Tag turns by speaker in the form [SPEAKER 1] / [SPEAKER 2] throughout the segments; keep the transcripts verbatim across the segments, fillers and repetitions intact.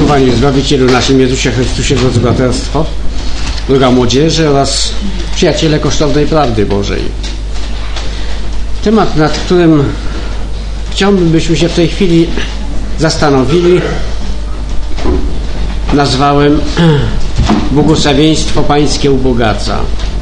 [SPEAKER 1] Panie Zbawicielu naszym Jezusie Chrystusie, drodzy braterstwo, droga młodzieży oraz przyjaciele kosztownej prawdy Bożej. Temat, nad którym chciałbym, byśmy się w tej chwili zastanowili, nazwałem Błogosławieństwo Pańskie ubogaca.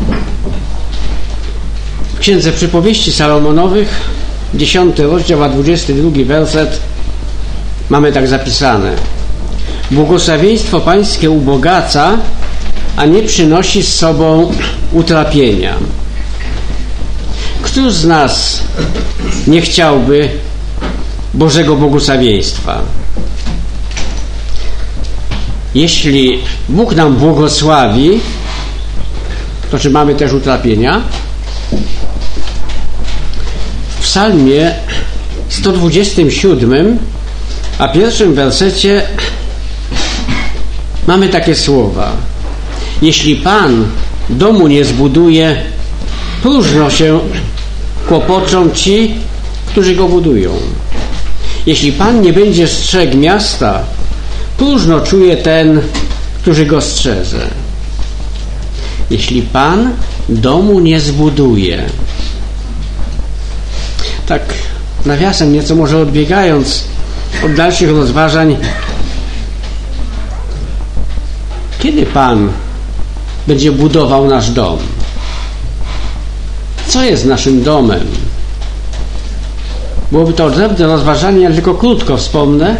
[SPEAKER 1] W Księdze Przypowieści Salomonowych, dziesiąty rozdział, a dwudziesty drugi werset, mamy tak zapisane: błogosławieństwo Pańskie ubogaca, a nie przynosi z sobą utrapienia. Któż z nas nie chciałby Bożego błogosławieństwa? Jeśli Bóg nam błogosławi, to czy mamy też utrapienia? W Psalmie sto dwudziestym siódmym, a pierwszym wersecie mamy takie słowa: jeśli Pan domu nie zbuduje, próżno się kłopoczą ci, którzy go budują. Jeśli Pan nie będzie strzegł miasta, próżno czuje ten, który go strzeże. Jeśli Pan domu nie zbuduje. Tak nawiasem, nieco może odbiegając od dalszych rozważań, kiedy Pan będzie budował nasz dom? Co jest naszym domem? Byłoby to odrębne rozważanie, ja tylko krótko wspomnę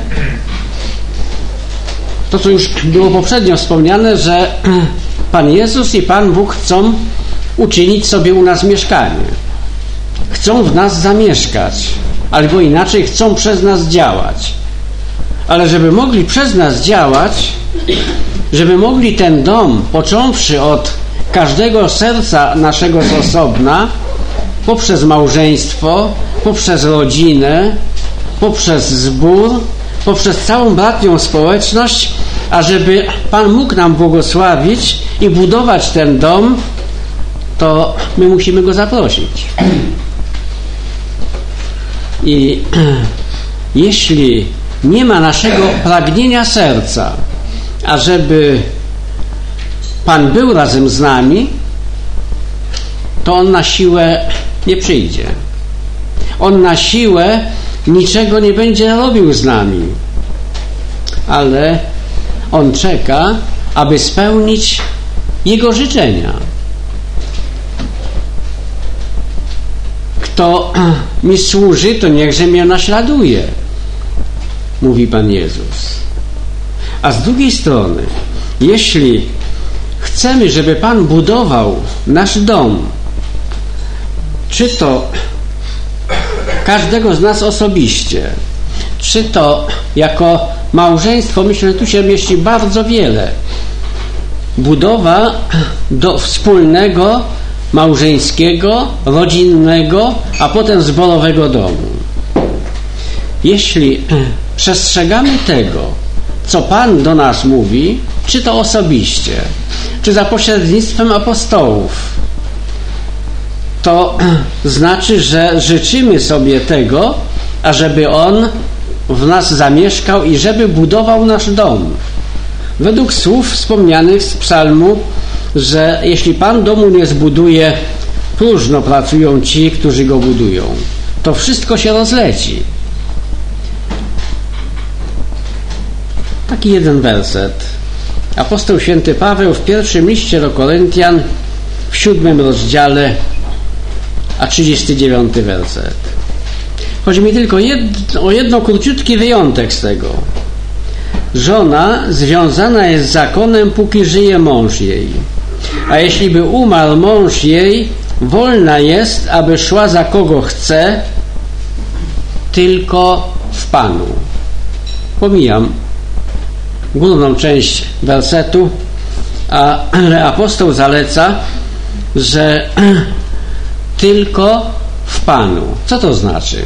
[SPEAKER 1] to, co już było poprzednio wspomniane, że Pan Jezus i Pan Bóg chcą uczynić sobie u nas mieszkanie. Chcą w nas zamieszkać, albo inaczej, chcą przez nas działać. Ale żeby mogli przez nas działać, żeby mogli ten dom, począwszy od każdego serca naszego z osobna, poprzez małżeństwo, poprzez rodzinę, poprzez zbór, poprzez całą bratnią społeczność, a żeby Pan mógł nam błogosławić i budować ten dom, to my musimy Go zaprosić. I jeśli nie ma naszego pragnienia serca, ażeby Pan był razem z nami, to On na siłę nie przyjdzie. On na siłę niczego nie będzie robił z nami. Ale On czeka, aby spełnić Jego życzenia. Kto mi służy, to niechże mnie naśladuje, mówi Pan Jezus. A z drugiej strony, jeśli chcemy, żeby Pan budował nasz dom, czy to każdego z nas osobiście, czy to jako małżeństwo, myślę, że tu się mieści bardzo wiele. Budowa do wspólnego, małżeńskiego, rodzinnego, a potem zborowego domu. Jeśli przestrzegamy tego, co Pan do nas mówi, czy to osobiście, czy za pośrednictwem apostołów, to znaczy, że życzymy sobie tego, ażeby On w nas zamieszkał i żeby budował nasz dom. Według słów wspomnianych z psalmu, że jeśli Pan domu nie zbuduje, próżno pracują ci, którzy go budują. To wszystko się rozleci. Taki jeden werset. Apostoł święty Paweł w pierwszym liście do Koryntian w siódmym rozdziale, a trzydziesty dziewiąty werset. Chodzi mi tylko jed, o jedno króciutki wyjątek z tego. Żona związana jest z zakonem, póki żyje mąż jej. A jeśli by umarł mąż jej, wolna jest, aby szła za kogo chce, tylko w Panu. Pomijam główną część wersetu, ale apostoł zaleca, że tylko w Panu. Co to znaczy?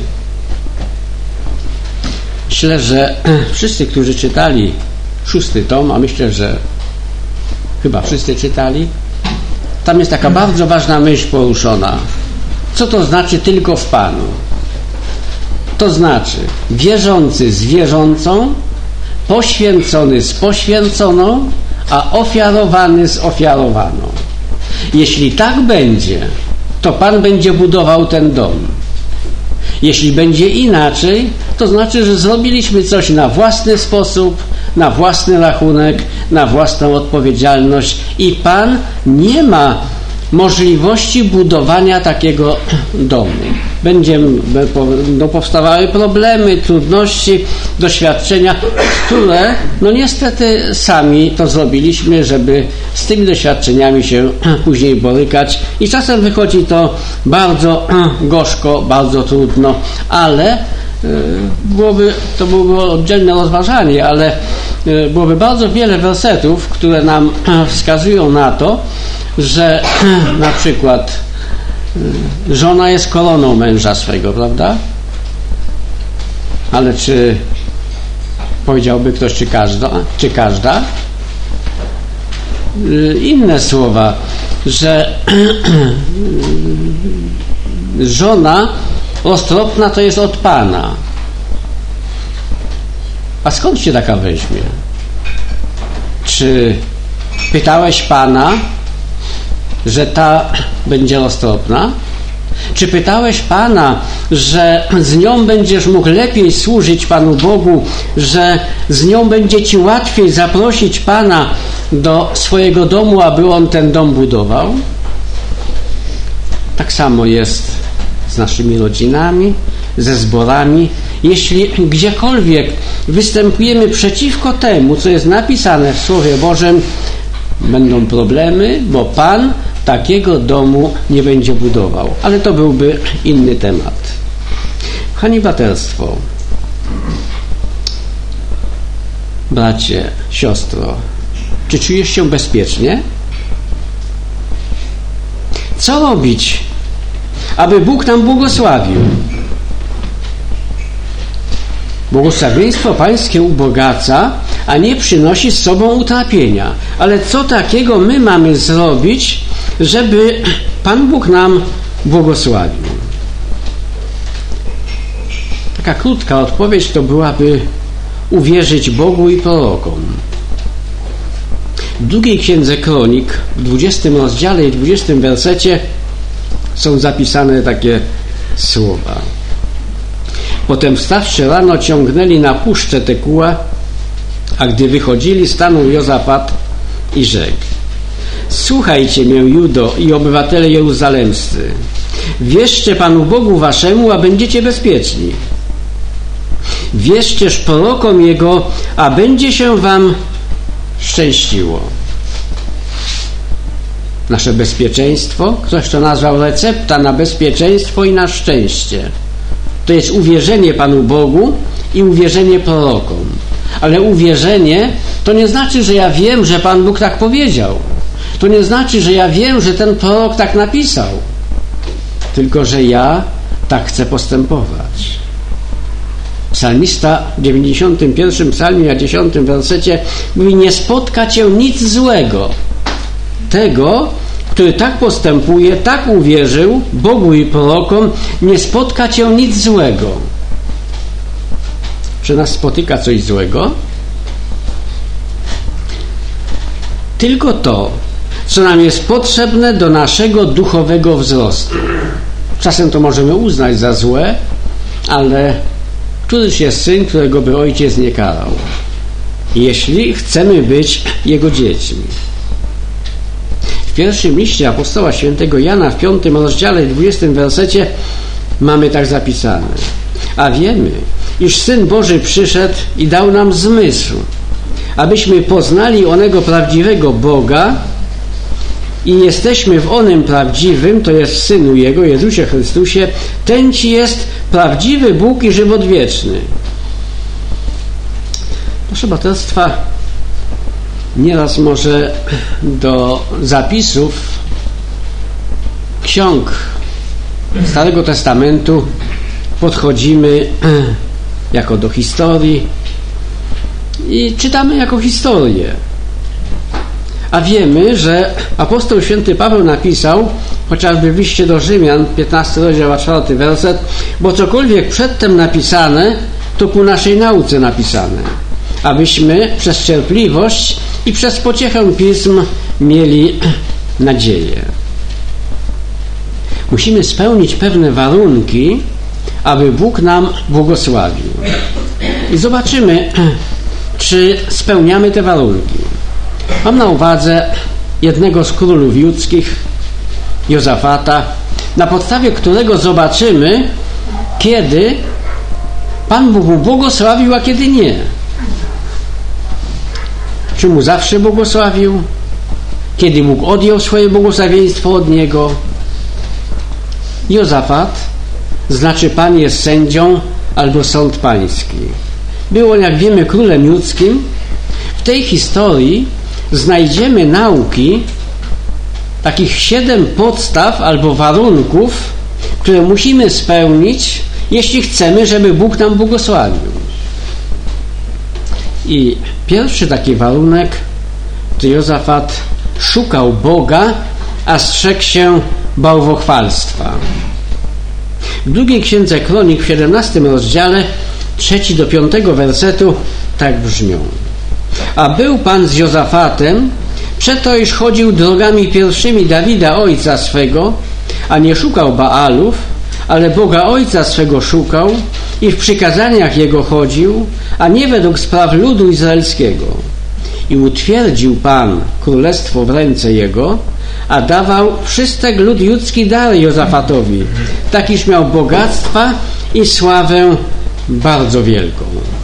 [SPEAKER 1] Myślę, że wszyscy, którzy czytali szósty tom, a myślę, że chyba wszyscy czytali, tam jest taka bardzo ważna myśl poruszona. Co to znaczy tylko w Panu? To znaczy wierzący z wierzącą, poświęcony z poświęconą, a ofiarowany z ofiarowaną. Jeśli tak będzie, to Pan będzie budował ten dom. Jeśli będzie inaczej, to znaczy, że zrobiliśmy coś na własny sposób, na własny rachunek, na własną odpowiedzialność i Pan nie ma możliwości budowania takiego domu. Będziemy, no, powstawały problemy, trudności, doświadczenia, które no niestety sami to zrobiliśmy, żeby z tymi doświadczeniami się później borykać i czasem wychodzi to bardzo gorzko, bardzo trudno, ale byłoby, to byłoby oddzielne rozważanie, ale byłoby bardzo wiele wersetów, które nam wskazują na to, że na przykład żona jest koroną męża swego, prawda? Ale czy powiedziałby ktoś, czy każda? Czy każda? Inne słowa, że żona roztropna to jest od Pana. A skąd się taka weźmie? Czy pytałeś Pana, że ta będzie roztropna? Czy pytałeś Pana, że z nią będziesz mógł lepiej służyć Panu Bogu, że z nią będzie Ci łatwiej zaprosić Pana do swojego domu, aby On ten dom budował? Tak samo jest z naszymi rodzinami, ze zborami. Jeśli gdziekolwiek występujemy przeciwko temu, co jest napisane w Słowie Bożym, będą problemy, bo Pan takiego domu nie będzie budował. Ale to byłby inny temat. Kochani, braterstwo, bracie, siostro, czy czujesz się bezpiecznie? Co robić, aby Bóg nam błogosławił? Błogosławieństwo Pańskie ubogaca, a nie przynosi z sobą utrapienia. Ale co takiego my mamy zrobić, żeby Pan Bóg nam błogosławił? Taka krótka odpowiedź to byłaby uwierzyć Bogu i prorokom. W drugiej księdze Kronik, w dwudziestym rozdziale i dwudziestym wersecie są zapisane takie słowa. Potem wstawszy rano, ciągnęli na puszczę Tekuła, a gdy wychodzili, stanął Jozafat i rzekł: Słuchajcie mnie, Judo i obywatele jeruzalemscy. Wierzcie Panu Bogu waszemu, a będziecie bezpieczni. Wierzcież prorokom Jego, a będzie się wam szczęściło. Nasze bezpieczeństwo, ktoś to nazwał recepta na bezpieczeństwo i na szczęście. To jest uwierzenie Panu Bogu i uwierzenie prorokom. Ale uwierzenie to nie znaczy, że ja wiem, że Pan Bóg tak powiedział. To nie znaczy, że ja wiem, że ten prorok tak napisał. Tylko, że ja tak chcę postępować. Psalmista w dziewięćdziesiątym pierwszym psalmie, a dziesiątym wersecie mówi: nie spotka cię nic złego. Tego, który tak postępuje, tak uwierzył Bogu i prorokom, nie spotka cię nic złego. Czy nas spotyka coś złego? Tylko to, co nam jest potrzebne do naszego duchowego wzrostu. Czasem to możemy uznać za złe, ale któryż jest syn, którego by ojciec nie karał, jeśli chcemy być jego dziećmi? W pierwszym liście apostoła świętego Jana w piątym rozdziale w dwudziestym wersecie mamy tak zapisane: a wiemy, iż Syn Boży przyszedł i dał nam zmysł, abyśmy poznali onego prawdziwego Boga i jesteśmy w onym prawdziwym, to jest w Synu Jego, Jezusie Chrystusie. Ten Ci jest prawdziwy Bóg i żywot wieczny. Proszę braterstwa, nieraz może do zapisów ksiąg Starego Testamentu podchodzimy jako do historii i czytamy jako historię. A wiemy, że apostoł święty Paweł napisał, chociażby w liście do Rzymian, piętnasty rozdział, a czwarty werset: bo cokolwiek przedtem napisane, to ku naszej nauce napisane, abyśmy przez cierpliwość i przez pociechę Pism mieli nadzieję. Musimy spełnić pewne warunki, aby Bóg nam błogosławił. I zobaczymy, czy spełniamy te warunki. Mam na uwadze jednego z królów judzkich, Jozafata, na podstawie którego zobaczymy, kiedy Pan Bóg mu błogosławił, a kiedy nie. Czy mu zawsze błogosławił? Kiedy Bóg odjął swoje błogosławieństwo od niego? Jozafat znaczy Pan jest sędzią albo sąd pański. Był on, jak wiemy, królem judzkim. W tej historii znajdziemy nauki, takich siedem podstaw albo warunków, które musimy spełnić, jeśli chcemy, żeby Bóg nam błogosławił. I pierwszy taki warunek to Jozafat szukał Boga, a strzegł się bałwochwalstwa. W drugiej księdze Kronik w siedemnastym rozdziale trzeci do piątego wersetu tak brzmią: a był Pan z Jozafatem, przeto iż chodził drogami pierwszymi Dawida ojca swego, a nie szukał Baalów, ale Boga ojca swego szukał i w przykazaniach jego chodził, a nie według spraw ludu izraelskiego. I utwierdził Pan królestwo w ręce jego, a dawał wszystek lud judzki dar Jozafatowi, tak iż miał bogactwa i sławę bardzo wielką.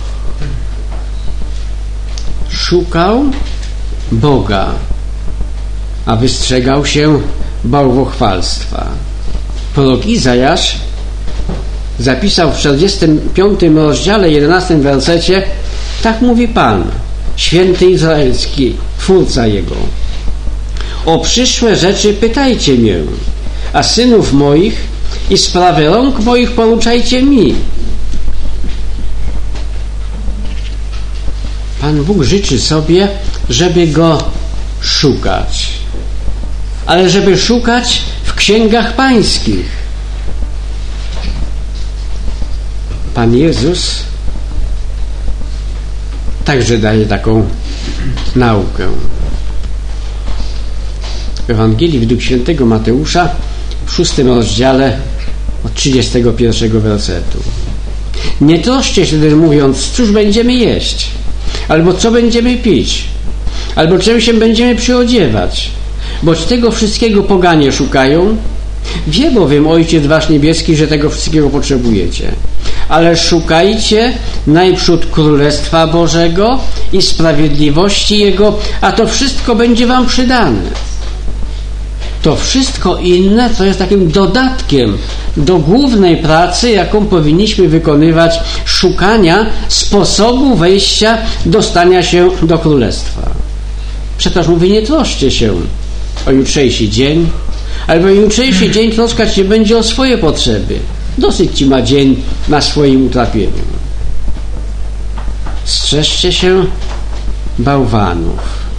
[SPEAKER 1] Szukał Boga, a wystrzegał się bałwochwalstwa. Prorok Izajasz zapisał w czterdziestym piątym rozdziale, jedenastym wersecie: tak mówi Pan, święty izraelski, Twórca jego. O przyszłe rzeczy pytajcie mnie, a synów moich i sprawy rąk moich poruczajcie mi. Pan Bóg życzy sobie, żeby Go szukać, ale żeby szukać w księgach pańskich. Pan Jezus także daje taką naukę. W Ewangelii według świętego Mateusza w szóstym rozdziale od trzydziestego pierwszego wersetu. Nie troszcie się też, mówiąc, cóż będziemy jeść, albo co będziemy pić, albo czym się będziemy przyodziewać, boć tego wszystkiego poganie szukają. Wie bowiem Ojciec wasz niebieski, że tego wszystkiego potrzebujecie. Ale szukajcie najprzód Królestwa Bożego i sprawiedliwości Jego, a to wszystko będzie wam przydane. To wszystko inne to jest takim dodatkiem do głównej pracy, jaką powinniśmy wykonywać, szukania sposobu wejścia, dostania się do Królestwa. Przecież mówi, nie troszcie się o jutrzejszy dzień, albo jutrzejszy dzień troskać się będzie o swoje potrzeby. Dosyć ci ma dzień na swoim utrapieniu. Strzeżcie się bałwanów.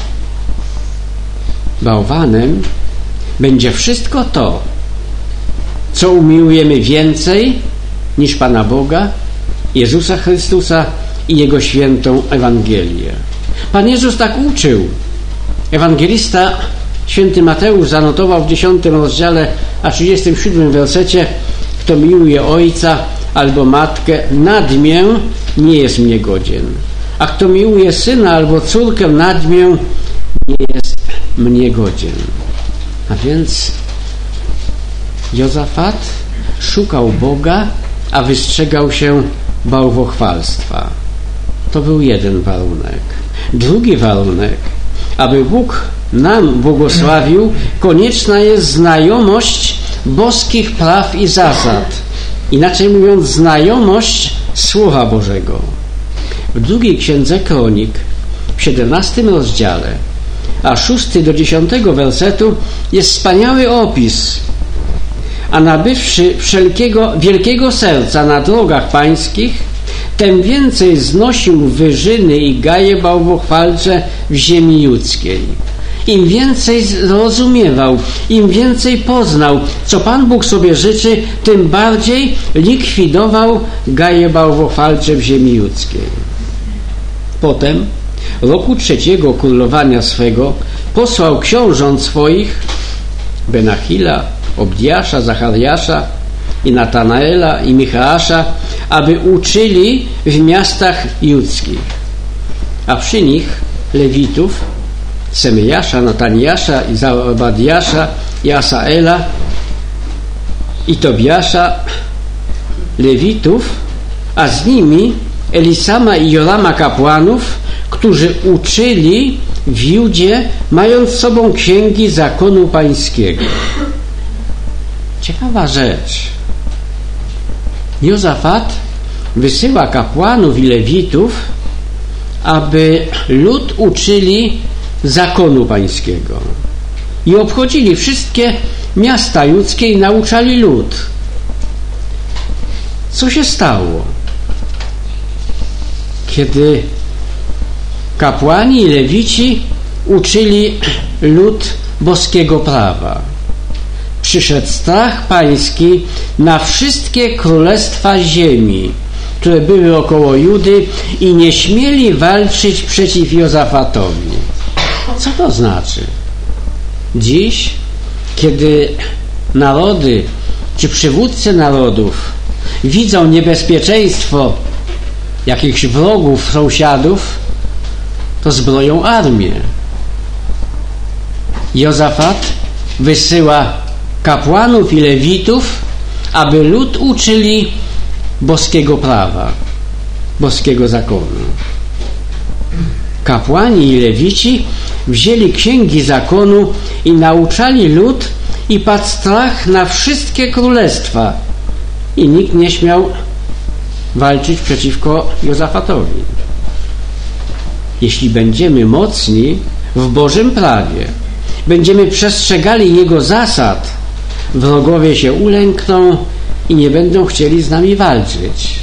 [SPEAKER 1] Bałwanem będzie wszystko to, co umiłujemy więcej niż Pana Boga, Jezusa Chrystusa i Jego świętą Ewangelię. Pan Jezus tak uczył. Ewangelista święty Mateusz zanotował w dziesiątym rozdziale, a trzydziestym siódmym wersecie: kto miłuje ojca albo matkę nad mię, nie jest mnie godzien. A kto miłuje syna albo córkę nad mię, nie jest mnie godzien. A więc Jozafat szukał Boga, a wystrzegał się bałwochwalstwa. To był jeden warunek. Drugi warunek: aby Bóg nam błogosławił, konieczna jest znajomość boskich praw i zasad. Inaczej mówiąc, znajomość Słowa Bożego. W drugiej księdze Kronik, w siedemnastym rozdziale, a szósty do dziesiątego wersetu jest wspaniały opis. A nabywszy wszelkiego wielkiego serca na drogach pańskich, tem więcej znosił wyżyny i gaje bałwochwalcze w ziemi judzkiej. Im więcej zrozumiewał, im więcej poznał, co Pan Bóg sobie życzy, tym bardziej likwidował gaje bałwochwalcze w ziemi judzkiej. Potem, roku trzeciego królowania swego, posłał książąt swoich, Benachila, Obdiasza, Zachariasza i Natanaela i Michaasza, aby uczyli w miastach judzkich, a przy nich Lewitów, Semejasza, Nataniasza i Zabadiasza i Asaela i Tobiasza, Lewitów, a z nimi Elisama i Jorama kapłanów, którzy uczyli w Judzie, mając z sobą księgi zakonu pańskiego. Ciekawa rzecz. Jozafat wysyła kapłanów i lewitów, aby lud uczyli zakonu pańskiego i obchodzili wszystkie miasta judzkie i nauczali lud. Co się stało, kiedy kapłani i lewici uczyli lud boskiego prawa? Przyszedł strach pański na wszystkie królestwa ziemi, które były około Judy, i nie śmieli walczyć przeciw Jozafatowi. Co to znaczy? Dziś, kiedy narody czy przywódcy narodów widzą niebezpieczeństwo jakichś wrogów, sąsiadów, to zbroją armię. Jozafat wysyła kapłanów i lewitów, aby lud uczyli boskiego prawa, boskiego zakonu. Kapłani i lewici wzięli księgi zakonu i nauczali lud, i padł strach na wszystkie królestwa i nikt nie śmiał walczyć przeciwko Jozafatowi. Jeśli będziemy mocni w Bożym prawie, będziemy przestrzegali Jego zasad, wrogowie się ulękną i nie będą chcieli z nami walczyć.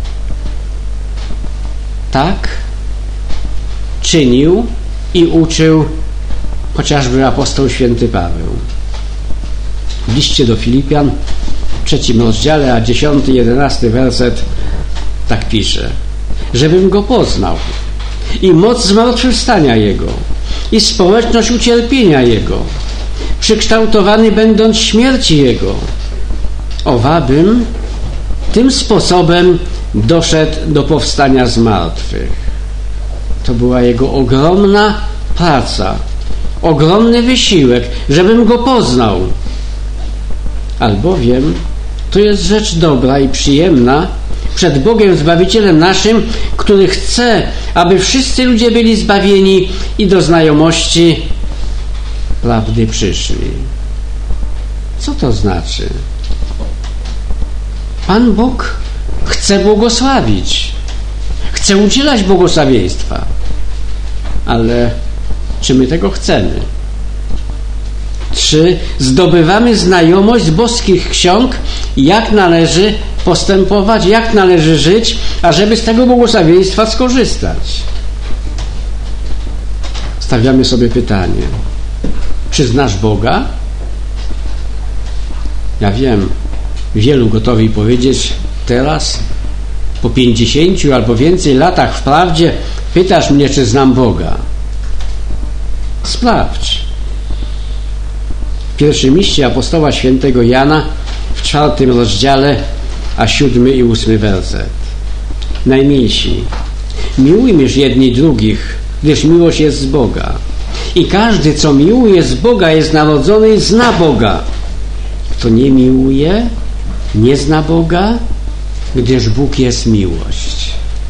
[SPEAKER 1] Tak czynił i uczył chociażby apostoł święty Paweł. W liście do Filipian, w trzecim rozdziale, a dziesiąty, jedenasty werset tak pisze: żebym Go poznał i moc zmartwychwstania Jego i społeczność ucierpienia Jego, przykształtowany będąc śmierci Jego, owabym tym sposobem doszedł do powstania z martwych. To była Jego ogromna praca, ogromny wysiłek, żebym Go poznał. Albowiem to jest rzecz dobra i przyjemna przed Bogiem Zbawicielem naszym, który chce, aby wszyscy ludzie byli zbawieni i do znajomości prawdy przyszli. Co to znaczy? Pan Bóg chce błogosławić, chce udzielać błogosławieństwa, ale czy my tego chcemy? Czy zdobywamy znajomość z boskich ksiąg, jak należy postępować, jak należy żyć, ażeby z tego błogosławieństwa skorzystać? Stawiamy sobie pytanie: czy znasz Boga? Ja wiem, wielu gotowi powiedzieć teraz, po pięćdziesięciu albo więcej latach wprawdzie, pytasz mnie, czy znam Boga. Sprawdź. W pierwszym liście apostoła świętego Jana, w czwartym rozdziale, a siódmy i ósmy werset. Najmilsi, miłujmyż jedni drugich, gdyż miłość jest z Boga. I każdy, co miłuje z Boga, jest narodzony i zna Boga. Kto nie miłuje, nie zna Boga, gdyż Bóg jest miłość.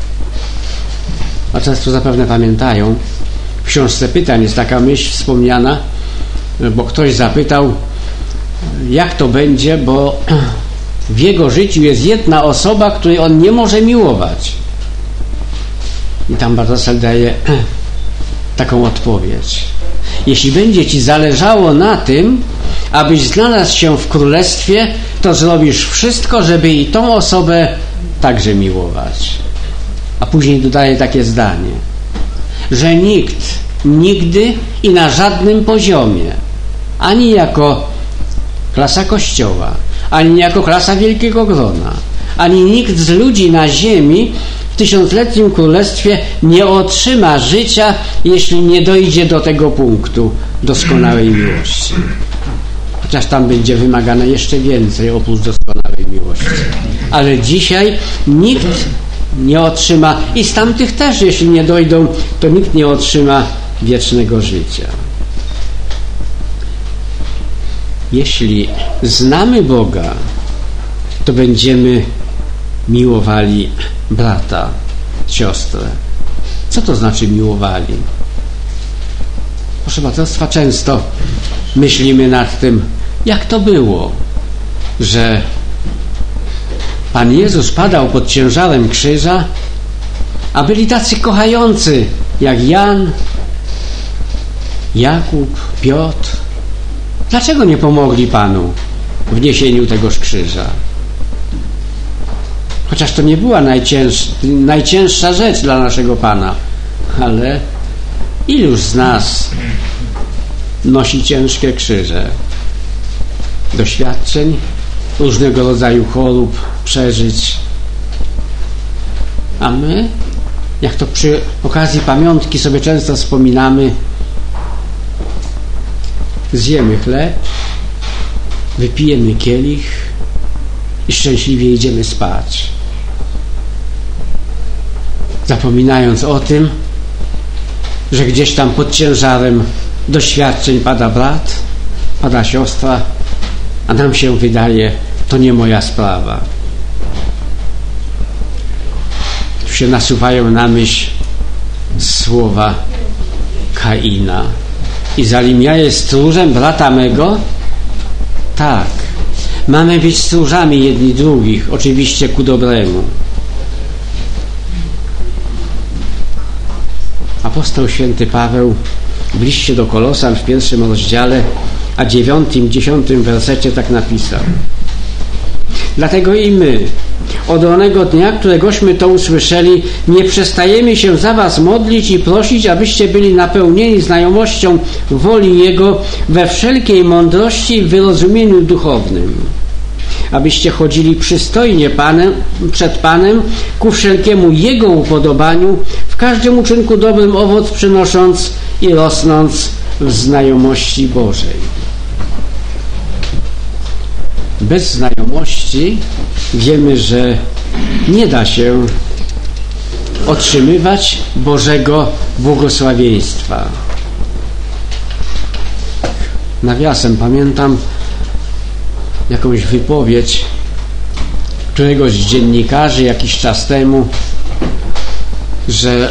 [SPEAKER 1] A często zapewne pamiętają, w książce pytań jest taka myśl wspomniana, bo ktoś zapytał, jak to będzie, bo w jego życiu jest jedna osoba, której on nie może miłować. I tam Bartosel daje taką odpowiedź: jeśli będzie ci zależało na tym, abyś znalazł się w królestwie, to zrobisz wszystko, żeby i tą osobę także miłować. A później dodaje takie zdanie, że nikt, nigdy i na żadnym poziomie, ani jako klasa Kościoła, ani jako klasa wielkiego grona, ani nikt z ludzi na ziemi w tysiącletnim królestwie nie otrzyma życia, jeśli nie dojdzie do tego punktu doskonałej miłości. Chociaż tam będzie wymagane jeszcze więcej oprócz doskonałej miłości. Ale dzisiaj nikt nie otrzyma, i z tamtych też, jeśli nie dojdą, to nikt nie otrzyma wiecznego życia. Jeśli znamy Boga, to będziemy miłowali brata, siostrę. Co to znaczy miłowali? Proszę braterstwa, często myślimy nad tym, jak to było, że Pan Jezus padał pod ciężarem krzyża, a byli tacy kochający jak Jan, Jakub, Piotr. Dlaczego nie pomogli Panu w niesieniu tegoż krzyża? Chociaż to nie była najcięż, najcięższa rzecz dla naszego Pana, ale iluż z nas nosi ciężkie krzyże, doświadczeń, różnego rodzaju chorób, przeżyć. A my, jak to przy okazji pamiątki sobie często wspominamy, zjemy chleb, wypijemy kielich i szczęśliwie idziemy spać, zapominając o tym, że gdzieś tam pod ciężarem doświadczeń pada brat, pada siostra, a nam się wydaje, to nie moja sprawa. Tu się nasuwają na myśl słowa Kaina. I zanim ja jest stróżem brata mego? Tak. Mamy być stróżami jedni drugich, oczywiście ku dobremu. Apostoł święty Paweł w liście do Kolosan w pierwszym rozdziale, a dziewiątym, dziesiątym wersecie tak napisał: dlatego i my od onego dnia, któregośmy to usłyszeli, nie przestajemy się za was modlić i prosić, abyście byli napełnieni znajomością woli Jego we wszelkiej mądrości i wyrozumieniu duchownym, abyście chodzili przystojnie Panem, przed Panem, ku wszelkiemu Jego upodobaniu, w każdym uczynku dobrym owoc przynosząc i rosnąc w znajomości Bożej. Bez znajomości wiemy, że nie da się otrzymywać Bożego błogosławieństwa. Nawiasem pamiętam jakąś wypowiedź któregoś z dziennikarzy jakiś czas temu, że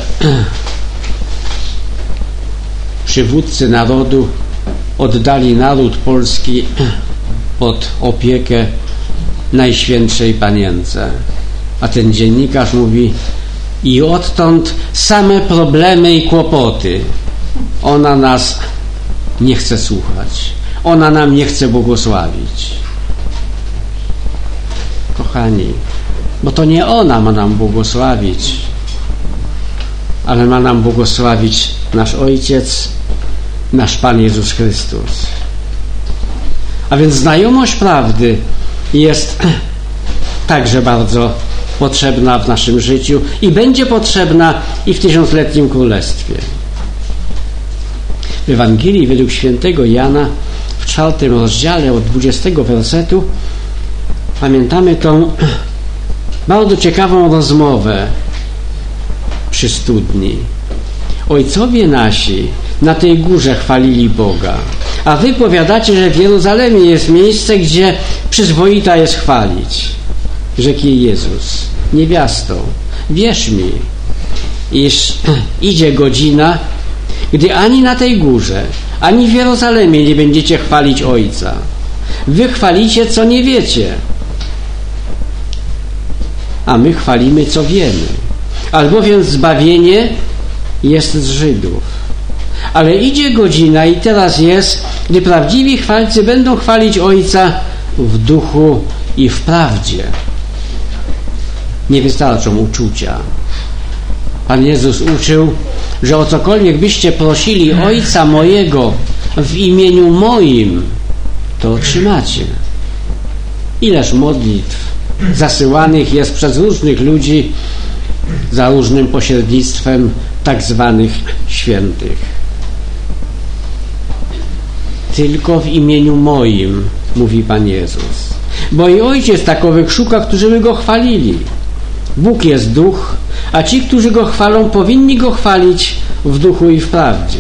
[SPEAKER 1] przywódcy narodu oddali naród polski pod opiekę Najświętszej Panience. A ten dziennikarz mówi: i odtąd same problemy i kłopoty. Ona nas nie chce słuchać. Ona nam nie chce błogosławić. Kochani, bo to nie ona ma nam błogosławić, ale ma nam błogosławić nasz Ojciec, nasz Pan Jezus Chrystus. A więc znajomość prawdy jest także bardzo potrzebna w naszym życiu i będzie potrzebna i w tysiącletnim królestwie. W Ewangelii według świętego Jana w czwartym rozdziale od dwudziestego wersetu pamiętamy tą bardzo ciekawą rozmowę przy studni. Ojcowie nasi na tej górze chwalili Boga, a wy powiadacie, że w Jerozolimie jest miejsce, gdzie przyzwoita jest chwalić. Rzekł jej Jezus: niewiasto, wierz mi, iż idzie godzina, gdy ani na tej górze, ani w Jerozolimie nie będziecie chwalić Ojca. Wy chwalicie, co nie wiecie, a my chwalimy, co wiemy. Albowiem zbawienie jest z Żydów. Ale idzie godzina i teraz jest, gdy prawdziwi chwalcy będą chwalić Ojca w duchu i w prawdzie. Nie wystarczą uczucia. Pan Jezus uczył, że o cokolwiek byście prosili Ojca mojego w imieniu moim, to otrzymacie. Ileż modlitw zasyłanych jest przez różnych ludzi za różnym pośrednictwem tak zwanych świętych. Tylko w imieniu moim, mówi Pan Jezus. Bo i Ojciec takowych szuka, którzy by Go chwalili. Bóg jest duch, a ci, którzy Go chwalą, powinni Go chwalić w duchu i w prawdzie.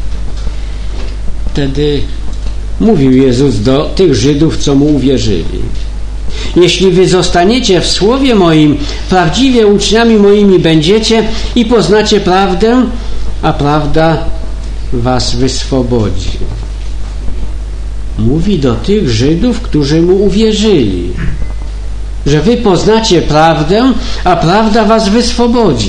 [SPEAKER 1] Wtedy mówił Jezus do tych Żydów, co Mu uwierzyli. Jeśli wy zostaniecie w słowie moim, prawdziwie uczniami moimi będziecie i poznacie prawdę, a prawda was wyswobodzi. Mówi do tych Żydów, którzy Mu uwierzyli, że wy poznacie prawdę, a prawda was wyswobodzi.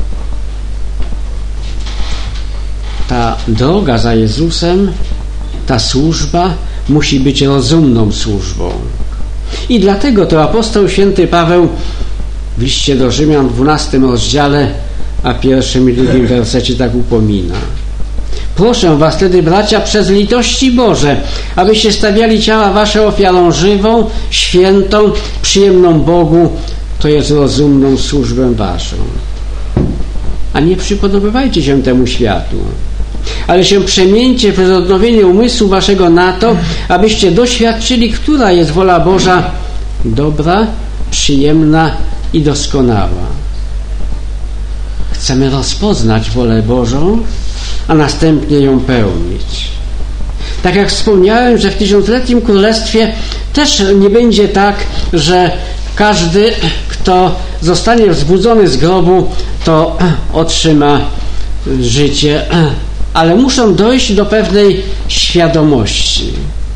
[SPEAKER 1] Ta droga za Jezusem, ta służba musi być rozumną służbą. I dlatego to apostoł święty Paweł w liście do Rzymian w dwunastym rozdziale, a pierwszym i drugim wersecie tak upomina. Proszę was tedy, bracia, przez litości Boże, abyście stawiali ciała wasze ofiarą żywą, świętą, przyjemną Bogu, to jest rozumną służbę waszą. A nie przypodobywajcie się temu światu, ale się przemieńcie przez odnowienie umysłu waszego na to, abyście doświadczyli, która jest wola Boża, dobra, przyjemna i doskonała. Chcemy rozpoznać wolę Bożą, a następnie ją pełnić. Tak jak wspomniałem, że w tysiącletnim królestwie też nie będzie tak, że każdy, kto zostanie wzbudzony z grobu, to otrzyma życie, ale muszą dojść do pewnej świadomości.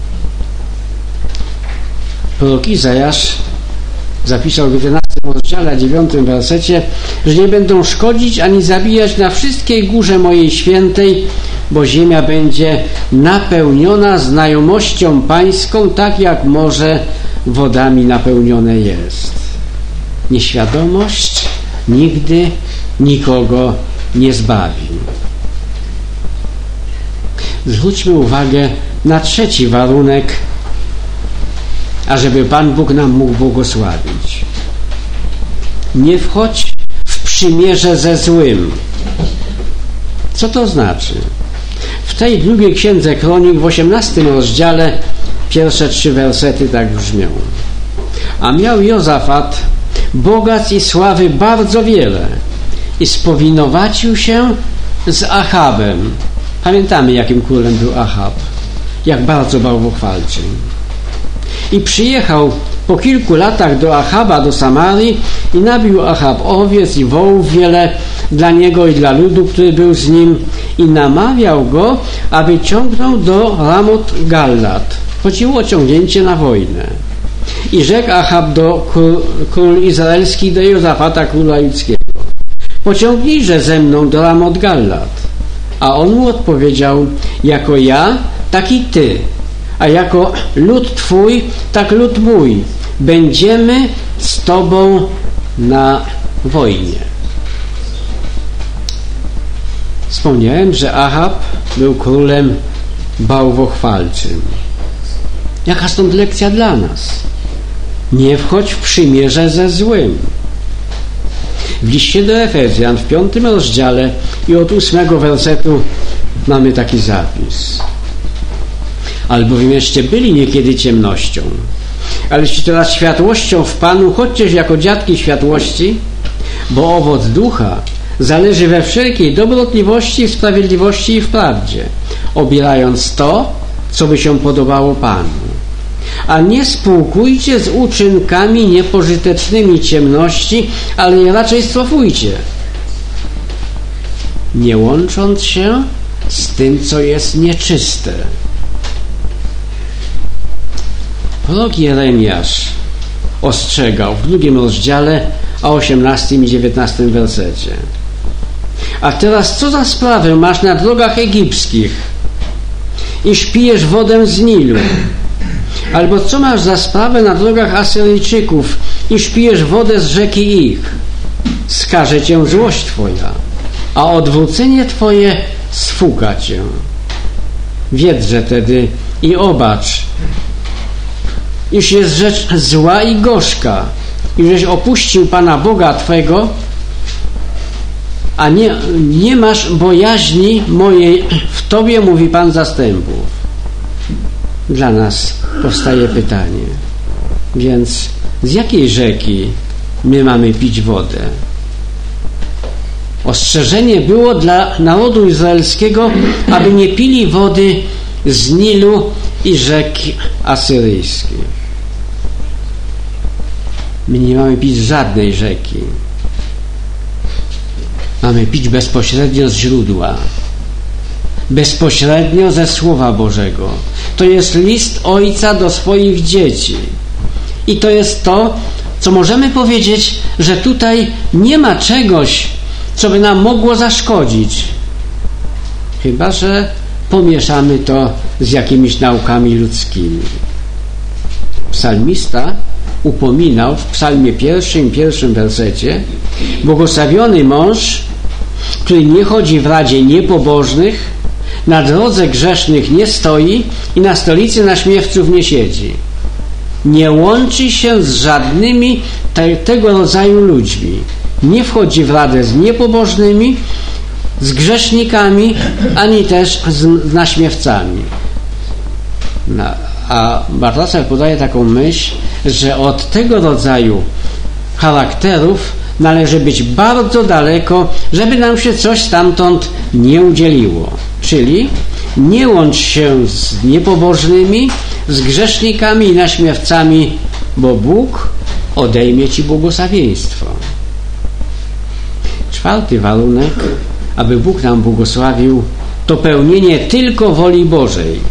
[SPEAKER 1] Prorok Izajasz zapisał w jedenastym rozdziale, dziewiątym wersecie, że nie będą szkodzić ani zabijać na wszystkiej górze mojej świętej, bo ziemia będzie napełniona znajomością pańską, tak jak morze wodami napełnione jest. Nieświadomość nigdy nikogo nie zbawi. Zwróćmy uwagę na trzeci warunek, ażeby Pan Bóg nam mógł błogosławić. Nie wchodź w przymierze ze złym. Co to znaczy? W tej drugiej księdze Kronik w osiemnastym rozdziale pierwsze trzy wersety tak brzmią. A miał Jozafat bogactw i sławy bardzo wiele i spowinowacił się z Achabem. Pamiętamy, jakim królem był Achab, jak bardzo bałwochwalczym. I przyjechał po kilku latach do Achaba, do Samarii, i nabił Achab owiec i wołów wiele dla niego i dla ludu, który był z nim, i namawiał go, aby ciągnął do Ramot Gallat. Chodziło o ciągnięcie na wojnę. I rzekł Achab do król, król izraelski, do Jozafata, króla judzkiego: pociągnijże ze mną do Ramot Gallat. A on mu odpowiedział: jako ja, tak i ty, a jako lud twój, tak lud mój, będziemy z tobą na wojnie. Wspomniałem, że Achab był królem bałwochwalczym. Jaka stąd lekcja dla nas? Nie wchodź w przymierze ze złym. W liście do Efezjan w piątym rozdziale i od ósmego wersetu mamy taki zapis. Albowiem jeszcze byli niekiedy ciemnością, aleście teraz światłością w Panu, chodźcie jako dziadki światłości, bo owoc ducha zależy we wszelkiej dobrotliwości, w sprawiedliwości i w prawdzie, obierając to, co by się podobało Panu. A nie spółkujcie z uczynkami niepożytecznymi ciemności, ale je raczej strofujcie, nie łącząc się z tym, co jest nieczyste. Prorok Jeremiasz ostrzegał w drugim rozdziale, a osiemnastym i dziewiętnastym wersecie: a teraz co za sprawę masz na drogach egipskich, iż pijesz wodę z Nilu? Albo co masz za sprawę na drogach Asyryjczyków, iż pijesz wodę z rzeki ich? Skaże cię złość twoja, a odwrócenie twoje sfuka cię. Wiedze tedy i obacz, iż jest rzecz zła i gorzka, i żeś opuścił Pana Boga twego, a nie, nie masz bojaźni mojej w Tobie, mówi Pan zastępów. Dla nas powstaje pytanie, więc z jakiej rzeki my mamy pić wodę? Ostrzeżenie było dla narodu izraelskiego, aby nie pili wody z Nilu i rzek asyryjskich. My nie mamy pić z żadnej rzeki. Mamy pić bezpośrednio z źródła. Bezpośrednio ze Słowa Bożego. To jest list Ojca do swoich dzieci. I to jest to, co możemy powiedzieć, że tutaj nie ma czegoś, co by nam mogło zaszkodzić. Chyba że pomieszamy to z jakimiś naukami ludzkimi. Psalmista upominał w psalmie pierwszym, pierwszym wersecie: błogosławiony mąż, który nie chodzi w radzie niepobożnych, na drodze grzesznych nie stoi i na stolicy naśmiewców nie siedzi. Nie łączy się z żadnymi te, tego rodzaju ludźmi. Nie wchodzi w radę z niepobożnymi, z grzesznikami, ani też z naśmiewcami. Na, a Bartosław podaje taką myśl, że od tego rodzaju charakterów należy być bardzo daleko, żeby nam się coś stamtąd nie udzieliło. Czyli nie łącz się z niepobożnymi, z grzesznikami i naśmiewcami, bo Bóg odejmie Ci błogosławieństwo. Czwarty warunek, aby Bóg nam błogosławił, to pełnienie tylko woli Bożej.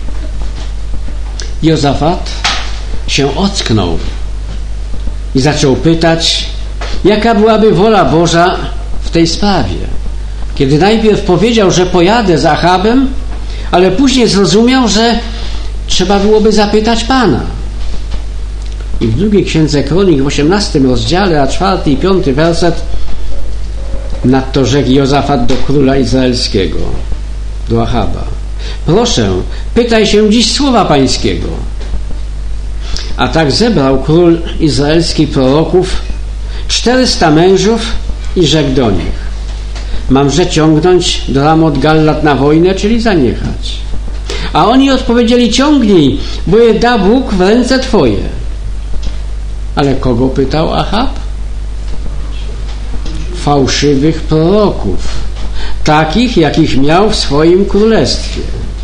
[SPEAKER 1] Jozafat się ocknął i zaczął pytać, jaka byłaby wola Boża w tej sprawie. Kiedy najpierw powiedział, że pojadę z Achabem, ale później zrozumiał, że trzeba byłoby zapytać Pana. I w drugiej księdze Kronik w osiemnastym rozdziale, a czwarty i piąty werset, nadto rzekł Jozafat do króla izraelskiego, do Achaba: proszę, pytaj się dziś słowa pańskiego. A tak zebrał król izraelski proroków, czterysta mężów, i rzekł do nich: mamże ciągnąć do Ramot Gallat na wojnę, czyli zaniechać? A oni odpowiedzieli: ciągnij, bo je da Bóg w ręce Twoje. Ale kogo pytał Achab? Fałszywych proroków, takich jakich miał w swoim królestwie.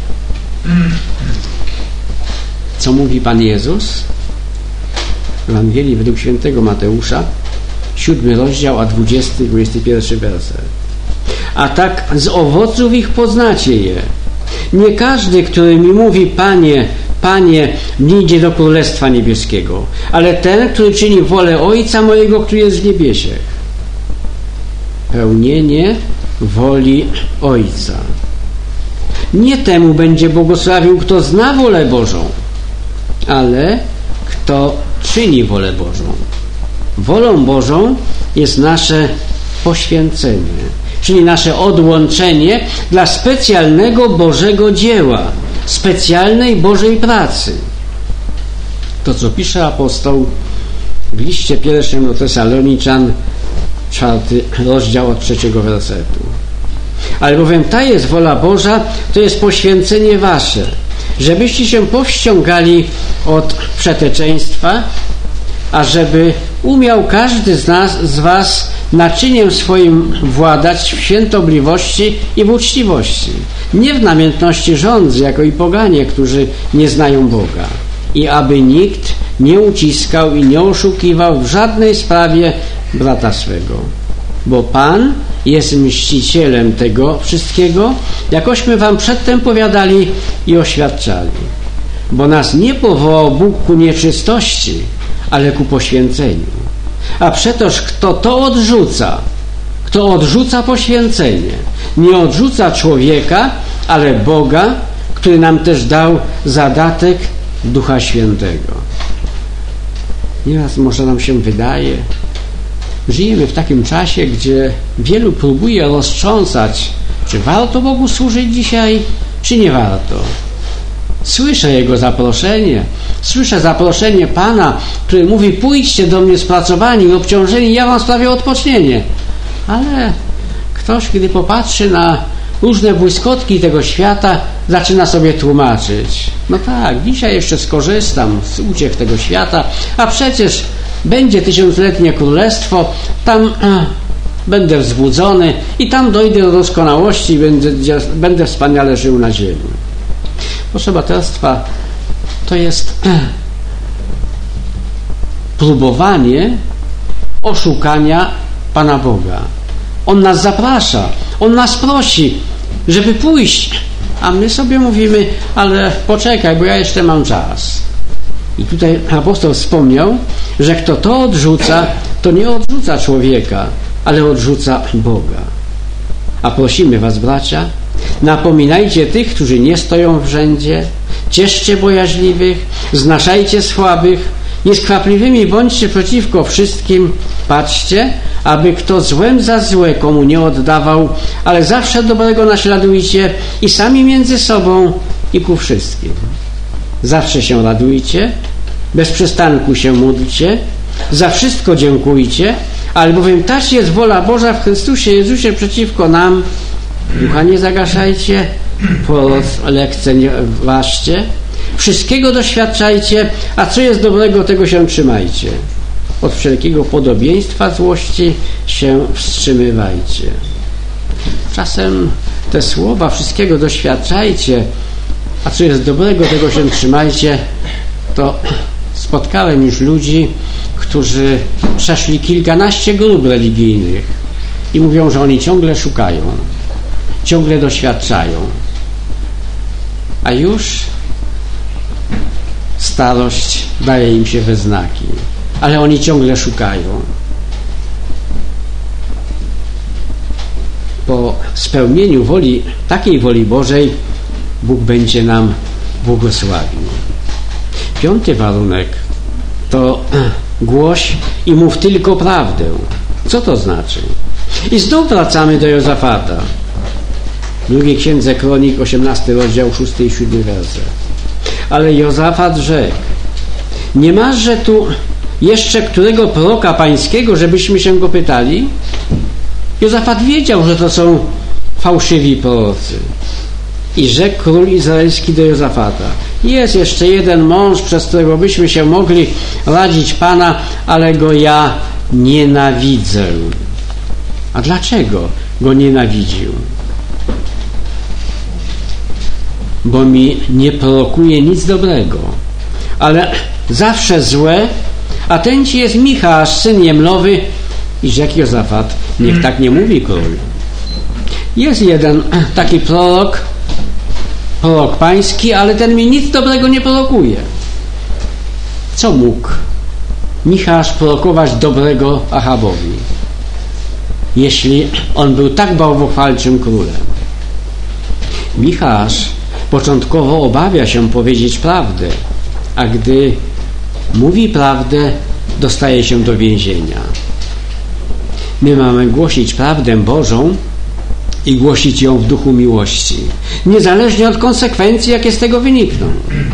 [SPEAKER 1] Co mówi Pan Jezus? W Ewangelii według świętego Mateusza, siódmy rozdział, a dwudziesty, dwudziesty pierwszy werset. A tak z owoców ich poznacie je. Nie każdy, który mi mówi: Panie, Panie, nie idzie do Królestwa Niebieskiego, ale ten, który czyni wolę Ojca mojego, który jest w niebiesiech. Pełnienie woli Ojca. Nie temu będzie błogosławił, kto zna wolę Bożą, ale kto czyni wolę Bożą. Wolą Bożą jest nasze poświęcenie, czyli nasze odłączenie dla specjalnego Bożego dzieła, specjalnej Bożej pracy. To, co pisze apostoł w liście pierwszym do Tesaloniczan, czwarty rozdział od trzeciego wersetu. Albowiem ta jest wola Boża, to jest poświęcenie wasze, żebyście się powściągali od przeteczeństwa, ażeby umiał każdy z nas, z was naczyniem swoim władać w świętobliwości i w uczciwości, nie w namiętności żądzy, jako i poganie, którzy nie znają Boga, i aby nikt nie uciskał i nie oszukiwał w żadnej sprawie brata swego, bo Pan jest mścicielem tego wszystkiego, jakośmy wam przedtem powiadali i oświadczali. Bo nas nie powołał Bóg ku nieczystości, ale ku poświęceniu. A przetoż kto to odrzuca, kto odrzuca poświęcenie, nie odrzuca człowieka, ale Boga, który nam też dał zadatek Ducha Świętego. Nieraz może nam się wydaje, żyjemy w takim czasie, gdzie wielu próbuje roztrząsać, czy warto Bogu służyć dzisiaj, czy nie warto. Słyszę Jego zaproszenie, słyszę zaproszenie Pana, który mówi: pójdźcie do mnie spracowani i obciążeni, ja wam sprawię odpocznienie. Ale Ktoś, gdy popatrzy na różne błyskotki tego świata, zaczyna sobie tłumaczyć. No tak, dzisiaj jeszcze skorzystam z uciech tego świata, a przecież będzie tysiącletnie królestwo, tam ach, będę wzbudzony i tam dojdę do doskonałości i będę, będę wspaniale żył na ziemi. Proszę braterstwa, to jest ach, próbowanie oszukania Pana Boga. On nas zaprasza, On nas prosi, żeby pójść, a my sobie mówimy, ale poczekaj, bo ja jeszcze mam czas. I tutaj apostoł wspomniał, że kto to odrzuca, to nie odrzuca człowieka, ale odrzuca Boga. A prosimy was, bracia, napominajcie tych, którzy nie stoją w rzędzie, cieszcie bojaźliwych, znaszajcie słabych, nieskwapliwymi bądźcie przeciwko wszystkim, patrzcie, aby kto złem za złe komu nie oddawał, ale zawsze dobrego naśladujcie i sami między sobą i ku wszystkim. Zawsze się radujcie, bez przestanku się módlcie, za wszystko dziękujcie, albowiem taż jest wola Boża w Chrystusie Jezusie przeciwko nam. Ducha nie zagaszajcie, proroc lekceważcie, wszystkiego doświadczajcie, a co jest dobrego, tego się trzymajcie. Od wszelkiego podobieństwa złości się wstrzymywajcie. Czasem te słowa wszystkiego doświadczajcie, a co jest dobrego, tego się trzymajcie, to spotkałem już ludzi, którzy przeszli kilkanaście grup religijnych i mówią, że oni ciągle szukają, ciągle doświadczają, a już starość daje im się we znaki, ale oni ciągle szukają. Po spełnieniu woli, takiej woli Bożej, Bóg będzie nam błogosławił. Piąty warunek to głoś i mów tylko prawdę. Co to znaczy? I znów wracamy do Jozafata. W drugiej księdze Kronik, osiemnasty rozdział, szósty i siódmy werset. Ale Jozafat rzekł: nie masz, tu jeszcze którego proroka pańskiego, żebyśmy się go pytali? Jozafat wiedział, że to są fałszywi prorocy. I rzekł król izraelski do Jozafata: jest jeszcze jeden mąż, przez którego byśmy się mogli radzić Pana, ale go ja nienawidzę. A dlaczego go nienawidził? Bo mi nie prorokuje nic dobrego, ale zawsze złe, a ten ci jest Micha, syn Jemlowy. I rzekł Jozafat: niech tak nie mówi król. Jest jeden taki prorok, prorok pański, ale ten mi nic dobrego nie prorokuje. Co mógł Michasz prorokować dobrego Achabowi, jeśli on był tak bałwochwalczym królem? Michasz początkowo obawia się powiedzieć prawdę, a gdy mówi prawdę, dostaje się do więzienia. My mamy głosić prawdę Bożą i głosić ją w duchu miłości, niezależnie od konsekwencji, jakie z tego wynikną.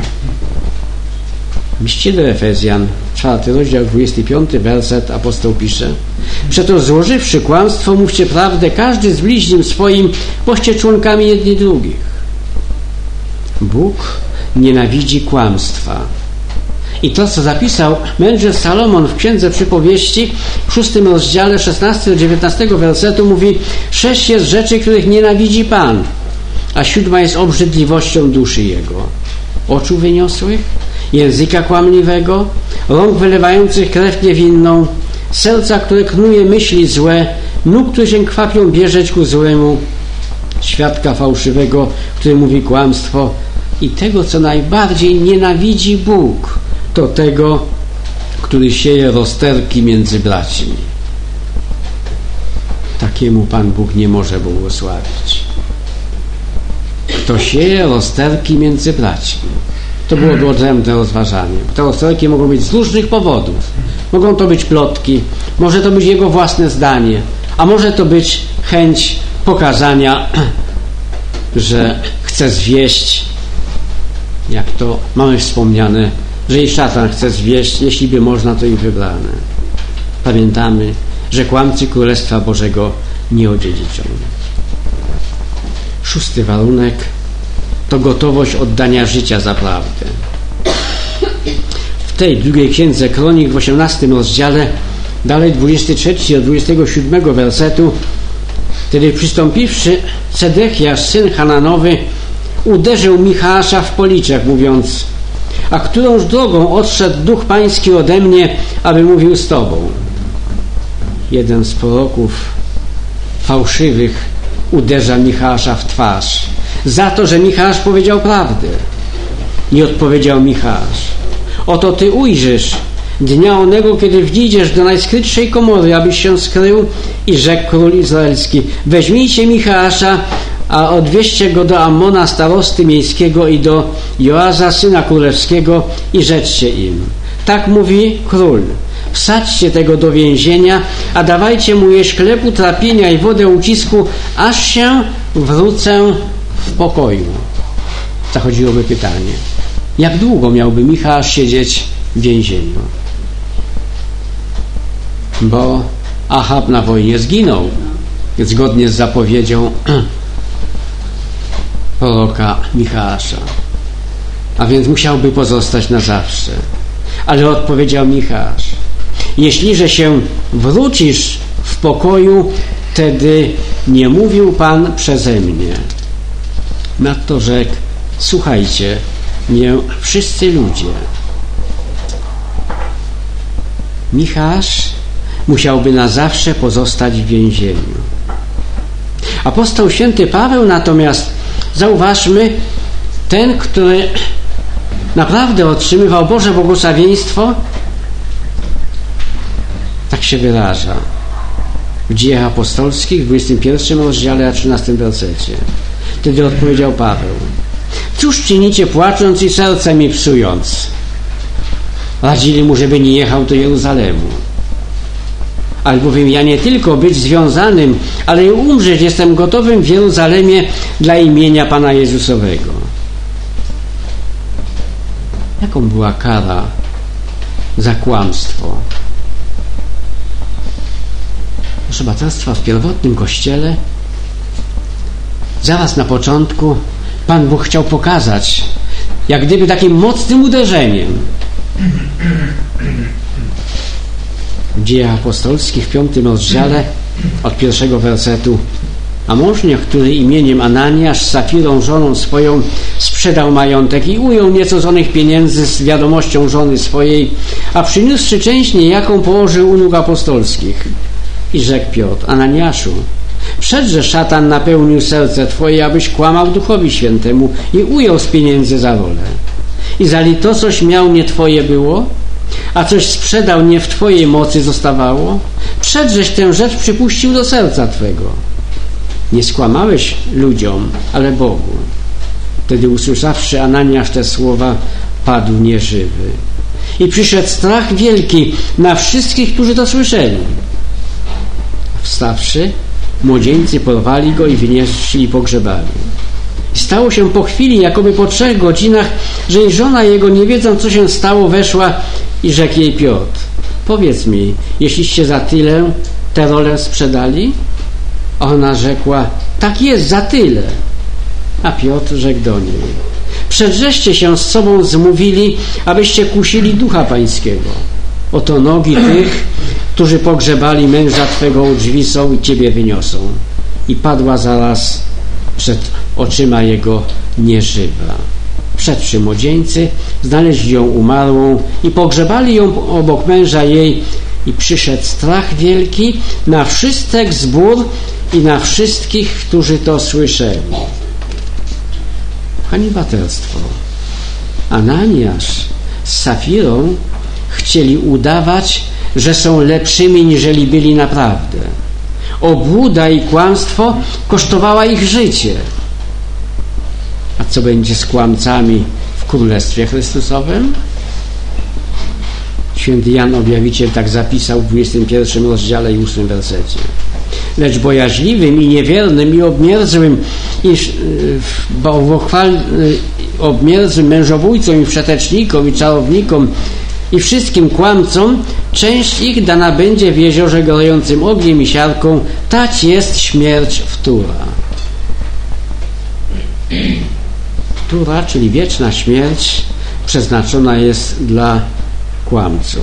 [SPEAKER 1] W liście do Efezjan, czwarty rozdział, dwudziesty piąty werset, apostoł pisze: przeto złożywszy kłamstwo, mówcie prawdę każdy z bliźnim swoim, boście członkami jedni drugich. Bóg nienawidzi kłamstwa. I to, co zapisał mędrzec Salomon w Księdze Przypowieści w szóstym rozdziale, szesnastego do dziewiętnastego wersetu, mówi: sześć jest rzeczy, których nienawidzi Pan, a siódma jest obrzydliwością duszy Jego: oczu wyniosłych, języka kłamliwego, rąk wylewających krew niewinną, serca, które knuje myśli złe, nóg, które się kwapią bieżeć ku złemu, świadka fałszywego, który mówi kłamstwo. I tego, co najbardziej nienawidzi Bóg, to tego, który sieje rozterki między braćmi. Takiemu Pan Bóg nie może błogosławić. Kto sieje rozterki między braćmi. To byłoby odrębne rozważanie. Te rozterki mogą być z różnych powodów. Mogą to być plotki, może to być jego własne zdanie, a może to być chęć pokazania, że chce zwieść, jak to mamy wspomniane, że i szatan chce zwieść, jeśli by można, to i wybrane. Pamiętamy, że kłamcy Królestwa Bożego nie odziedziczą. Szósty warunek to gotowość oddania życia za prawdę. W tej drugiej księdze Kronik w osiemnastym rozdziale, dalej dwudziesty trzeci do dwudziestego siódmego wersetu, wtedy przystąpiwszy Cedekiasz, syn Hananowy, uderzył Michała w policzek, mówiąc: a którąż drogą odszedł duch pański ode mnie, aby mówił z tobą? Jeden z proroków fałszywych uderza Michała w twarz za to, że Michał powiedział prawdę. I odpowiedział Michał: oto ty ujrzysz dnia onego, kiedy wdzidziesz do najskrytszej komory, abyś się skrył. I rzekł król izraelski: weźmijcie Michała, a odwieźcie go do Amona, starosty miejskiego, i do Joaza, syna królewskiego, i rzeczcie im: tak mówi król, wsadźcie tego do więzienia, a dawajcie mu jeść chleb utrapienia i wodę ucisku, aż się wrócę w pokoju. Zachodziłoby pytanie: jak długo miałby Michał siedzieć w więzieniu? Bo Achab na wojnie zginął, zgodnie z zapowiedzią proroka Michała, a więc musiałby pozostać na zawsze. Ale odpowiedział Michał: jeśliże się wrócisz w pokoju, wtedy nie mówił Pan przeze mnie. Nadto rzekł: słuchajcie mnie wszyscy ludzie. Michał musiałby na zawsze pozostać w więzieniu. Apostoł święty Paweł natomiast, zauważmy, ten, który naprawdę otrzymywał Boże błogosławieństwo, tak się wyraża w Dziejach Apostolskich w dwudziestym pierwszym rozdziale, a trzynastym wersecie. Wtedy odpowiedział Paweł: cóż czynicie płacząc i serce mi psując? Radzili mu, żeby nie jechał do Jeruzalemu. Albowiem ja nie tylko być związanym, ale i umrzeć jestem gotowym w Jeruzalemie dla imienia Pana Jezusowego. Jaką była kara za kłamstwo? Proszę braterstwa, w pierwotnym Kościele zaraz na początku Pan Bóg chciał pokazać, jak gdyby takim mocnym uderzeniem. W Dziejach Apostolskich w piątym rozdziale od pierwszego wersetu: a mążnie, który imieniem Ananiasz z Safirą, żoną swoją, sprzedał majątek i ujął nieco z onych pieniędzy z wiadomością żony swojej, a przyniósłszy część niejaką, położył u nóg apostolskich. I rzekł Piotr: Ananiaszu, wszakże szatan napełnił serce Twoje, abyś kłamał Duchowi Świętemu i ujął z pieniędzy za wolę. I zali to, coś miał, nie Twoje było, a coś sprzedał, nie w Twojej mocy zostawało, przedżeś tę rzecz przypuścił do serca Twego. Nie skłamałeś ludziom, ale Bogu. Wtedy usłyszawszy Ananiasz te słowa, padł nieżywy. I przyszedł strach wielki na wszystkich, którzy to słyszeli. Wstawszy, młodzieńcy porwali go i wynieśli i pogrzebali. I stało się po chwili, jakoby po trzech godzinach, że i żona jego, nie wiedząc, co się stało, weszła i rzekł jej Piotr: powiedz mi, jeśliście za tyle tę rolę sprzedali? Ona rzekła: tak jest, za tyle. A Piotr rzekł do niej: przedrzeście się z sobą zmówili, abyście kusili Ducha Pańskiego. Oto nogi tych, którzy pogrzebali męża Twego, u drzwi są i Ciebie wyniosą. I padła zaraz przed oczyma jego nieżywa. Wszedłszy młodzieńcy, znaleźli ją umarłą i pogrzebali ją obok męża jej. I przyszedł strach wielki na wszystek zbór i na wszystkich, którzy to słyszeli. Kochani braterstwo, Ananiasz z Safirą chcieli udawać, że są lepszymi, niżeli byli naprawdę. Obłuda i kłamstwo kosztowała ich życie. A co będzie z kłamcami w Królestwie Chrystusowym? Święty Jan Objawiciel tak zapisał w dwudziestym pierwszym rozdziale i ósmym wersecie. Lecz bojaźliwym i niewiernym i obmierzłym i bałwochwal, obmierzłym mężobójcom i wszetecznikom i czarownikom i wszystkim kłamcom część ich dana będzie w jeziorze gorejącym ogniem i siarką. Tać jest śmierć wtóra. Wtóra, czyli wieczna śmierć, przeznaczona jest dla kłamców.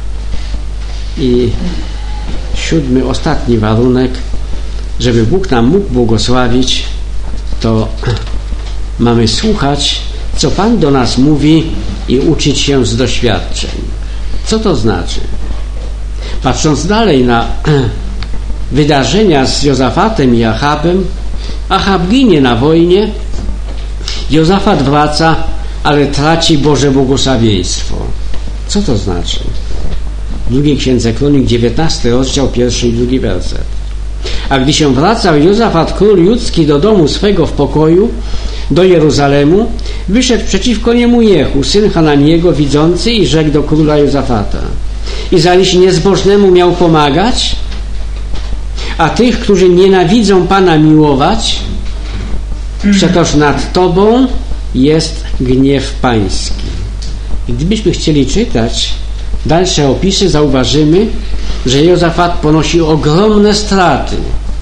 [SPEAKER 1] I siódmy, ostatni warunek, żeby Bóg nam mógł błogosławić, to mamy słuchać, co Pan do nas mówi i uczyć się z doświadczeń. Co to znaczy? Patrząc dalej na wydarzenia z Jozafatem i Achabem, Achab ginie na wojnie, Jozafat wraca, ale traci Boże błogosławieństwo. Co to znaczy? W drugiej Księdze Kronik, dziewiętnasty rozdział, pierwszy i drugi werset. A gdy się wracał Jozafat, król judzki, do domu swego w pokoju, do Jeruzalemu, wyszedł przeciwko niemu Jehu, syn Hananiego, widzący, i rzekł do króla Jozafata: Izaliś niezbożnemu miał pomagać, a tych, którzy nienawidzą Pana, miłować? Przetoż nad Tobą jest gniew Pański. I gdybyśmy chcieli czytać dalsze opisy, zauważymy, że Jozafat ponosi ogromne straty.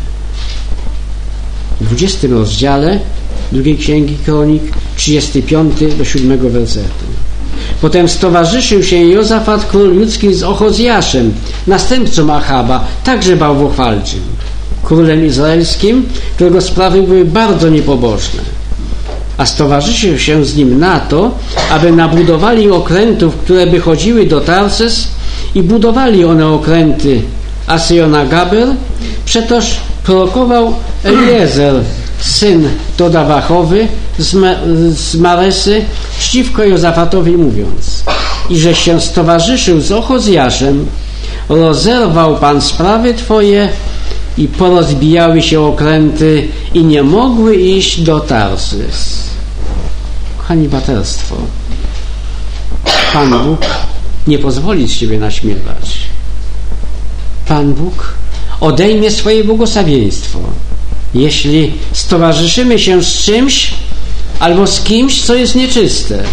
[SPEAKER 1] W dwudziestym rozdziale drugiej Księgi Kronik, trzydziesty piąty do siódmego wersetu. Potem stowarzyszył się Jozafat, król judzki, z Ochozjaszem, następcą Achaba, także bałwochwalczym, królem izraelskim, którego sprawy były bardzo niepobożne. A stowarzyszył się z nim na to, aby nabudowali okrętów, które by chodziły do Tarsys, i budowali one okręty Asjona-Gaber. Przetoż prorokował Eliezer, syn Dodawachowy z, Ma- z Maresy, przeciwko Jozafatowi, mówiąc: i że się stowarzyszył z Ochozjaszem, rozerwał Pan sprawy Twoje i porozbijały się okręty i nie mogły iść do Tarsys. Kochani, braterstwo, Pan Bóg nie pozwoli z siebie naśmiewać. Pan Bóg odejmie swoje błogosławieństwo, jeśli stowarzyszymy się z czymś albo z kimś, co jest nieczyste.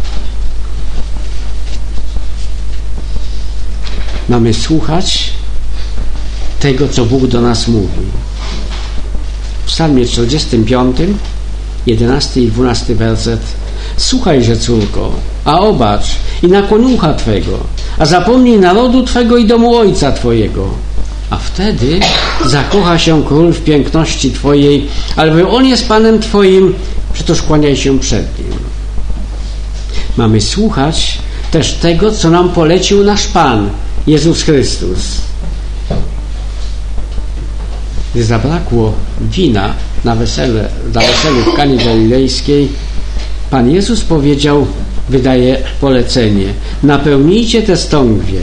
[SPEAKER 1] Mamy słuchać tego, co Bóg do nas mówi. W psalmie czterdziestym piątym, jedenasty i dwunasty werset: słuchajże, córko, a obacz i nakłoń ucha Twego, a zapomnij narodu Twego i domu ojca Twojego. A wtedy zakocha się król w piękności Twojej, albowiem On jest Panem Twoim, przetoż kłaniaj się przed Nim. Mamy słuchać też tego, co nam polecił nasz Pan, Jezus Chrystus. Gdy zabrakło wina na wesele, na weselu w Kanie Galilejskiej, Pan Jezus powiedział, wydaje polecenie: napełnijcie te stągwie.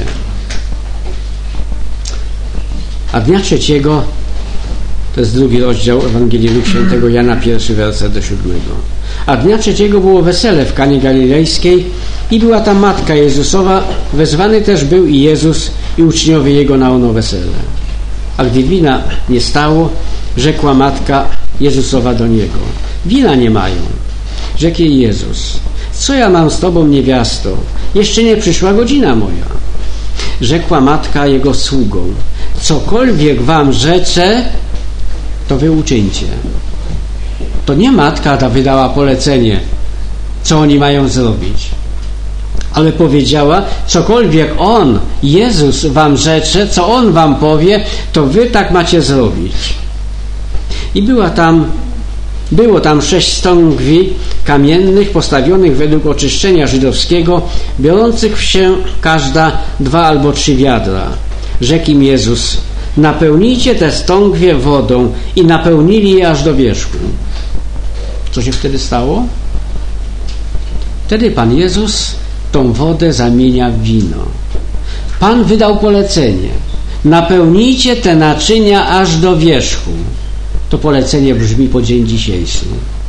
[SPEAKER 1] A dnia trzeciego, to jest drugi rozdział Ewangelii Świętego Jana, pierwszy werset do siódmego. A dnia trzeciego było wesele w Kanie Galilejskiej i była tam matka Jezusowa, wezwany też był i Jezus i uczniowie Jego na ono wesele. A gdy wina nie stało, rzekła matka Jezusowa do Niego: wina nie mają. Rzekł jej Jezus: co ja mam z Tobą, niewiasto? Jeszcze nie przyszła godzina moja. Rzekła matka Jego sługom: cokolwiek Wam rzeczę, to Wy uczyńcie. To nie matka ta wydała polecenie, co oni mają zrobić, ale powiedziała: cokolwiek On, Jezus, Wam rzecze, co On Wam powie, to Wy tak macie zrobić. I była tam Było tam sześć stągwi kamiennych, postawionych według oczyszczenia żydowskiego, biorących się każda dwa albo trzy wiadra. Rzekł im Jezus: napełnijcie te stągwie wodą, i napełnili je aż do wierzchu. Co się wtedy stało? Wtedy Pan Jezus tą wodę zamienia w wino. Pan wydał polecenie: napełnijcie te naczynia aż do wierzchu. To polecenie brzmi po dzień dzisiejszy.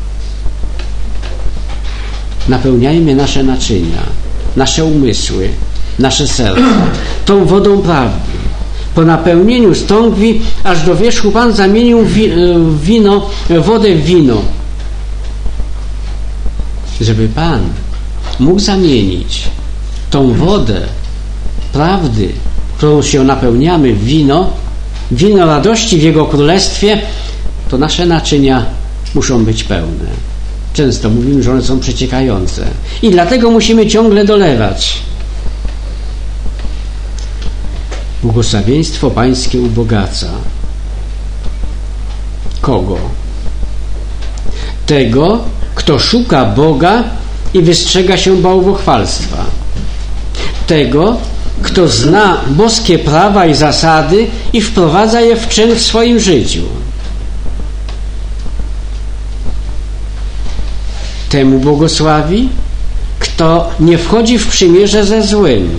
[SPEAKER 1] Napełniajmy nasze naczynia, nasze umysły, nasze serca tą wodą prawdy. Po napełnieniu stągwi aż do wierzchu Pan zamienił wino, wodę w wino. Żeby Pan mógł zamienić tą wodę prawdy, którą się napełniamy w wino, wino radości w Jego Królestwie, to nasze naczynia muszą być pełne. Często mówimy, że one są przeciekające i dlatego musimy ciągle dolewać. Błogosławieństwo Pańskie ubogaca. Kogo? Tego, kto szuka Boga i wystrzega się bałwochwalstwa. Tego, kto zna boskie prawa i zasady i wprowadza je w czyn w swoim życiu. Temu błogosławi, kto nie wchodzi w przymierze ze złym.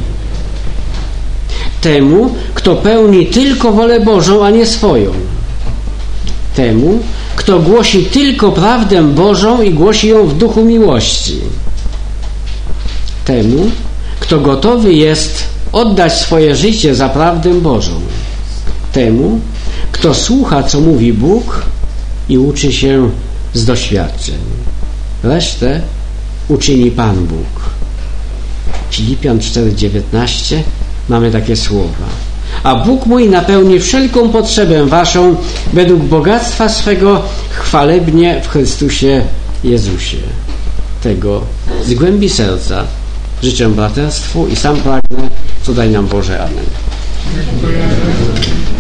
[SPEAKER 1] Temu, kto pełni tylko wolę Bożą, a nie swoją. Temu, kto głosi tylko prawdę Bożą i głosi ją w duchu miłości. Temu, kto gotowy jest oddać swoje życie za prawdę Bożą. Temu, kto słucha, co mówi Bóg i uczy się z doświadczeń. Resztę uczyni Pan Bóg. Filipian cztery dziewiętnaście mamy takie słowa. A Bóg mój napełni wszelką potrzebę waszą według bogactwa swego chwalebnie w Chrystusie Jezusie. Tego z głębi serca życzę braterstwu i sam pragnę, co daj nam Boże. Amen.